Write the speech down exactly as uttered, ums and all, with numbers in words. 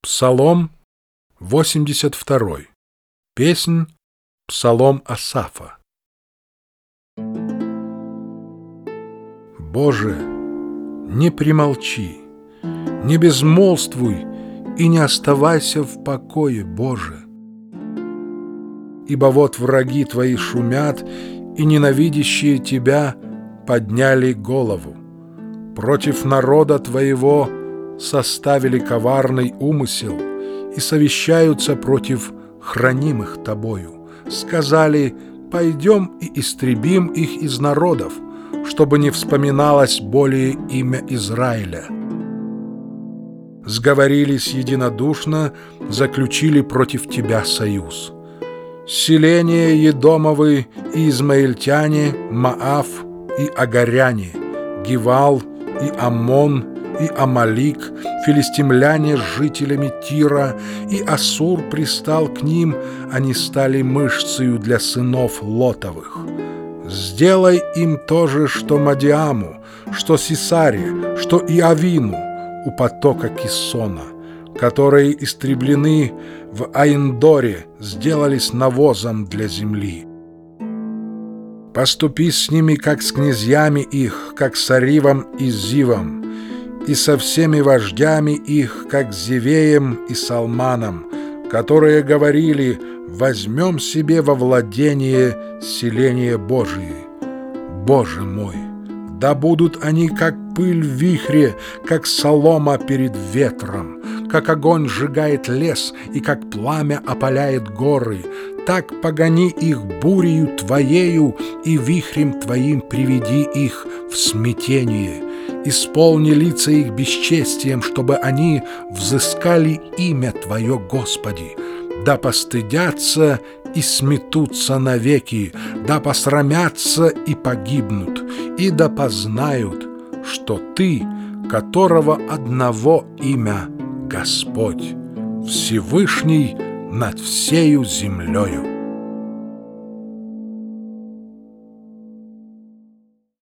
Псалом восемьдесят второй. Песнь Псалом Асафа. Боже, не примолчи, не безмолвствуй и не оставайся в покое, Боже. Ибо вот враги Твои шумят, и ненавидящие Тебя подняли голову. Против народа Твоего составили коварный умысел и совещаются против хранимых Тобою. Сказали: пойдем и истребим их из народов, чтобы не вспоминалось более имя Израиля. Сговорились единодушно, заключили против Тебя союз. Селения Едомовы и измаильтяне, Маав и Агаряне, Гивал и Аммон и Амалик, филистимляне с жителями Тира, и Ассур пристал к ним, они стали мышцею для сынов Лотовых. Сделай им то же, что Мадиаму, что Сисаре, что Иавину у потока Киссона, которые истреблены в Аиндоре, сделались навозом для земли. Поступи с ними, как с князьями их, как с Аривом и Зивом, и со всеми вождями их, как Зевеем и Салманом, которые говорили: возьмем себе во владение селения Божие. Боже мой, да будут они, как пыль в вихре, как солома перед ветром, как огонь сжигает лес и как пламя опаляет горы, так погони их бурею Твоею и вихрем Твоим приведи их в смятение. Исполни лица их бесчестием, чтобы они взыскали имя Твое, Господи. Да постыдятся и сметутся навеки, да посрамятся и погибнут, и да познают, что Ты, которого одного имя Господь, Всевышний над всею землею.